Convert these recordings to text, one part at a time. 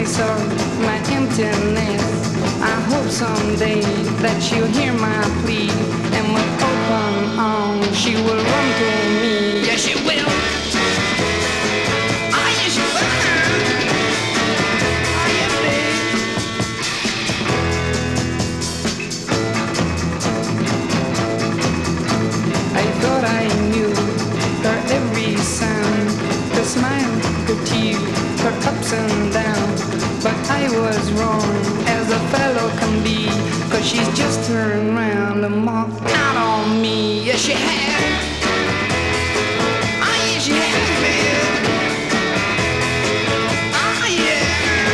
place of my emptiness. I hope someday that she'll hear my plea, and with open arms she will run to me. Yes, she will. Oh, yes, she will. Oh, yes, babe. I thought I knew her every sound, her smile, her teeth, her ups and downs. But I was wrong, as a fellow can be, 'cause she's just turned round and marked out on me. Yes, she has. Oh, yes, she has, baby. Oh, yeah.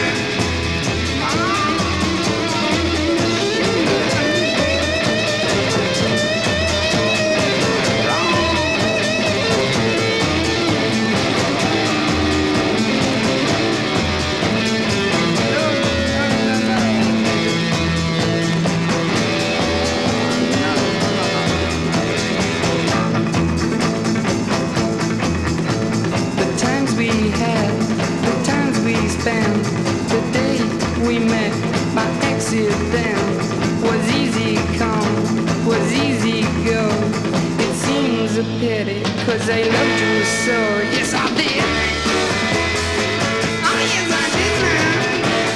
The day we met by accident was easy come, was easy go. It seems a pity, 'cause I loved you so. Yes, I did. Oh, yes, I did, man.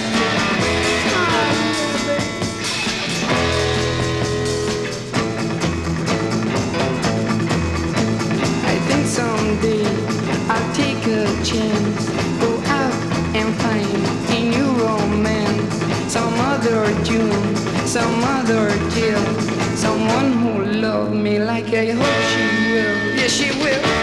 I think someday I'll take a chance, go out and find a new romance, some other June, some other Jill, someone who loves me like I hope she will. Yes, she will.